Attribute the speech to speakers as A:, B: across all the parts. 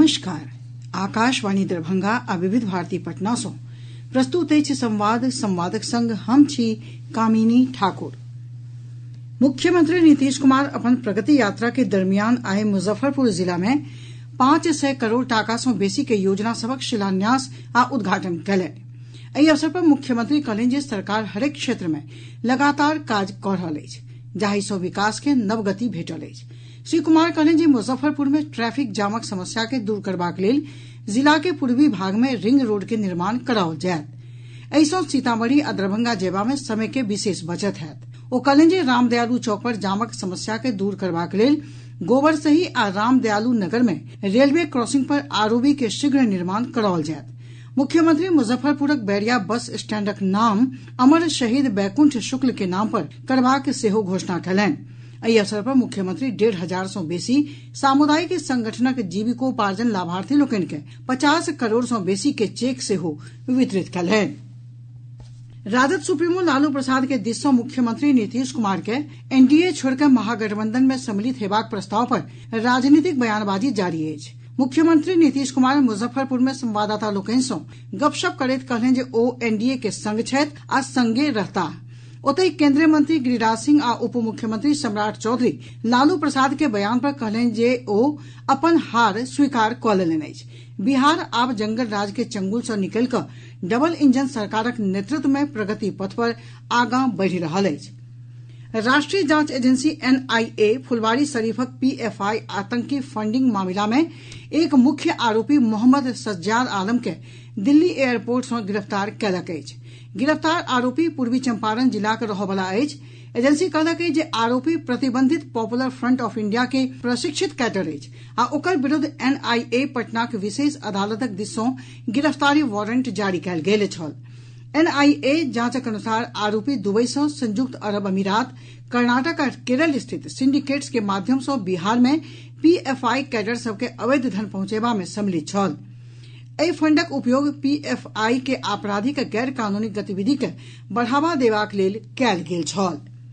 A: नमस्कार। आकाशवाणी दरभंगा आ विविध भारती पटना सँ प्रस्तुत अछि संवाद। संवादक संग हम छी कामिनी ठाकुर। मुख्यमंत्री नीतीश कुमार अपन प्रगति यात्रा के दरमियान आइ मुजफ्फरपुर जिला में 500 करोड़ टाका सँ बेसी के योजना सभक शिलान्यास आ उद्घाटन कयलनि। एहि अवसर पर मुख्यमंत्री कहलनि जे सरकार हरेक क्षेत्र में लगातार काज कऽ रहल अछि, जाहि सँ विकास के नव गति भेटल अछि। श्री कुमार कहलनि जे मुजफ्फरपुर में ट्रैफिक जामक समस्या के दूर करबाक लेल जिला के पूर्वी भाग में रिंग रोड के निर्माण कराओल जायत। एहि सँ सीतामढ़ी आ दरभंगा जेबा में समय के विशेष बचत होयत। ओ कहलनि जे रामदयालु चौक पर जामक समस्या के दूर करबाक लेल गोबरसही आ रामदयालु नगर में रेलवे क्रॉसिंग पर आरओबी के शीघ्र निर्माण कराओल जायत। मुख्यमंत्री मुजफ्फरपुरक बैरिया बस स्टैंडक नाम अमर शहीद बैकुंठ शुक्ल के नाम पर करबाक सेहो घोषणा कयलनि। एहि अवसर पर मुख्यमंत्री 1,500 सँ बेसी सामुदायिक संगठनक जीविकोपार्जन लाभार्थी लोकनि के 50 करोड़ सँ बेसी के चेक सेहो वितरित कयलनि। राजद सुप्रीमो लालू प्रसाद के दिस सँ मुख्यमंत्री नीतीश कुमार के एनडीए छोड़ि कऽ महागठबंधन में सम्मिलित हेबाक प्रस्ताव पर राजनीतिक बयानबाजी जारी अछि। मुख्यमंत्री नीतीश कुमार मुजफ्फरपुर में संवाददाता लोकनि सँ गपशप करैत कहलनि जे ओ एनडीए के संग छथि आ संगे रहताह। ओतहि केंद्रीय मंत्री गिरिराज सिंह आ उप मुख्यमंत्री सम्राट चौधरी लालू प्रसाद के बयान पर कहलनि जे ओ अपन हार स्वीकार कऽ लेलनि अछि। बिहार आब जंगल राज के चंगुल सँ निकलि कऽ डबल इंजन सरकारक नेतृत्व में प्रगति पथ पर आगां बढ़ि रहल अछि। राष्ट्रीय जांच एजेंसी एनआईए फुलवारी शरीफक पीएफआई आतंकी फंडिंग मामिला में एक मुख्य आरोपी मोहम्मद सज्जाद आलम के दिल्ली एयरपोर्ट सँ गिरफ्तार कयलक अछि। गिरफ्तार आरोपी पूर्वी चंपारण जिलाक रहयवला अछि। एजेंसी कहलक अछि जे आरोपी प्रतिबंधित पॉपुलर फ्रंट ऑफ इंडिया के प्रशिक्षित कैडर अछि आ ओकर विरुद्ध एनआईए पटनाक विशेष अदालतक दिस सँ गिरफ्तारी वारंट जारी कयल गेल छल। एनआईए जांचक अनुसार आरोपी दुबई सँ संयुक्त अरब अमीरात, कर्नाटक आ केरल स्थित सिंडिकेट्स के माध्यम सँ बिहार में पीएफआई कैडर सभ के अवैध धन पहुंचेबा में सम्मिलित छल। एहि फंडक उपयोग पीएफआई के आपराधिक गैर कानूनी गतिविधि के बढ़ावा देबाक लेल कयल गेल छल।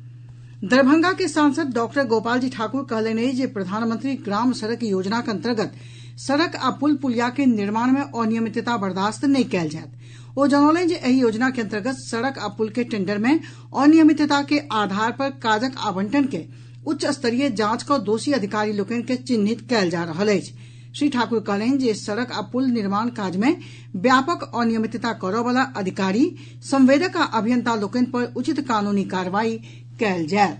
A: दरभंगा के सांसद डॉक्टर गोपाल जी ठाकुर कहलनि अछि जे प्रधानमंत्री ग्राम सड़क योजना के अंतर्गत सड़क आ पुल पुलिया के निर्माण में अनियमितता बर्दाश्त नहि कयल जायत। ओ जनौलनि जे एहि योजना के अंतर्गत सड़क आ पुल के टेंडर में अनियमितता के आधार पर काजक आवंटन के उच्च स्तरीय जांच कऽ दोषी अधिकारी लोकनि के चिन्हित कयल जा रहल अछि। श्री ठाकुर कहलनि जे सड़क आ पुल निर्माण काज में व्यापक अनियमितता करऽ वाला अधिकारी, संवेदक आ अभियंता लोकनि पर उचित कानूनी कार्रवाई कयल जायत।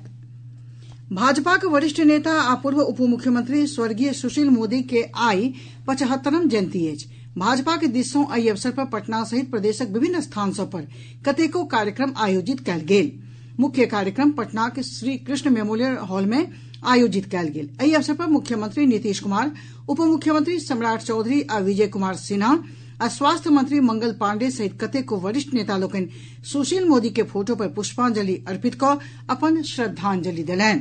A: भाजपाक वरिष्ठ नेता आ पूर्व उप मुख्यमंत्री स्वर्गीय सुशील मोदी के आइ 75वीं जयंती अछि। भाजपा के दिस सँ एहि अवसर पर पटना सहित प्रदेशक विभिन्न स्थान सभ पर कतेको कार्यक्रम आयोजित कयल गेल। मुख्य कार्यक्रम पटनाक श्री कृष्ण मेमोरियल हॉल में आयोजित कयल गेल। एहि अवसर पर मुख्यमंत्री नीतीश कुमार, उप मुख्यमंत्री सम्राट चौधरी आ विजय कुमार सिन्हा आ स्वास्थ्य मंत्री मंगल पांडेय सहित कतेको वरिष्ठ नेता लोकनि सुशील मोदी के फोटो पर पुष्पांजलि अर्पित कऽ अपन श्रद्धांजलि देलनि।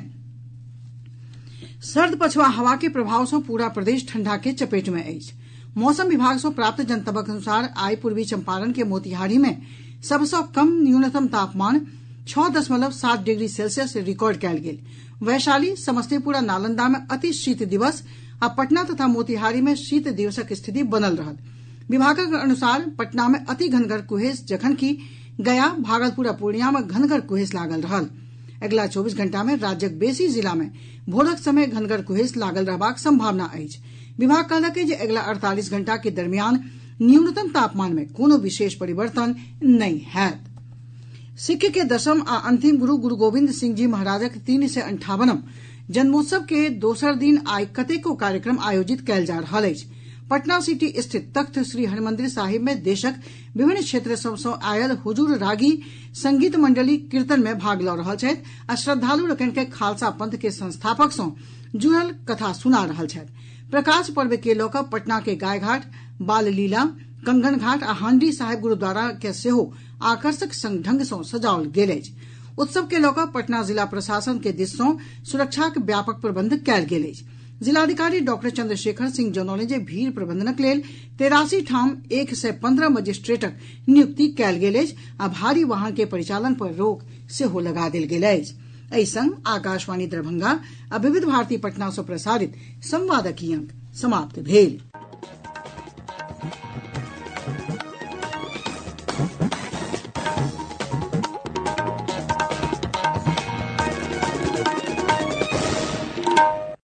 A: सर्द पछुआ हवा के प्रभाव सँ पूरा प्रदेश ठंडा के चपेट में अछि। मौसम विभाग सँ प्राप्त जनतबक अनुसार आइ पूर्वी चंपारण के मोतिहारी में सबसँ कम न्यूनतम तापमान 6.7 डिग्री सेल्सियस रिकॉर्ड कयल गेल। वैशाली, समस्तीपुर आ नालंदा में अति शीत दिवस आ पटना तथा मोतिहारी में शीत दिवसक स्थिति बनल रहल। विभागक अनुसार पटना में अति घनगर कुहेस, जखनकि गया, भागलपुर आ पूर्णिया में घनगर कुहेस लागल रहल। अगिला 24 घंटा में राज्यक बेसी जिला में भोरक समय घनगर कुहेस लागल रहबाक संभावना अछि। विभाग कहलक जे अगिला 48 घंटा के दरमियान न्यूनतम तापमान में कोनो विशेष परिवर्तन नहि हैत। सिख के दशम आ अंतिम गुरु गुरु गोविंद सिंह जी महाराजक 358वीं जन्मोत्सव के दोसर दिन आइ कतेको कार्यक्रम आयोजित कयल जा रहल अछि। पटना सिटी स्थित तख्त श्री हरिमंदिर साहिब में देशक विभिन्न क्षेत्र सभ सँ आयल हुजूर रागी संगीत मंडली कीर्तन में भाग लऽ रहल छथि आ श्रद्धालु लोकनि के खालसा पंथ के संस्थापक सँ जुड़ल कथा सुना रहल छथि। प्रकाश पर्व के लऽ कऽ पटना के गायघाट, बाल लीला, कंगन घाट आ हांडी साहिब गुरुद्वारा के सेहो आकर्षक ढंग सँ सजाओल गेल अछि। उत्सव के लऽ कऽ पटना जिला प्रशासन के दिस सँ सुरक्षाक व्यापक प्रबंध कयल गेल अछि। जिलाधिकारी डॉक्टर चंद्रशेखर सिंह जनौलनि जे भीड़ प्रबंधनक लेल 83 ठाम 115 मजिस्ट्रेटक नियुक्ति कयल गेल अछि आ भारी वाहन के परिचालन पर रोक सेहो लगा देल गेल अछि। एहि संग आकाशवाणी दरभंगा आ विविध भारती पटना सँ प्रसारित संवादक ई अंक समाप्त भेल।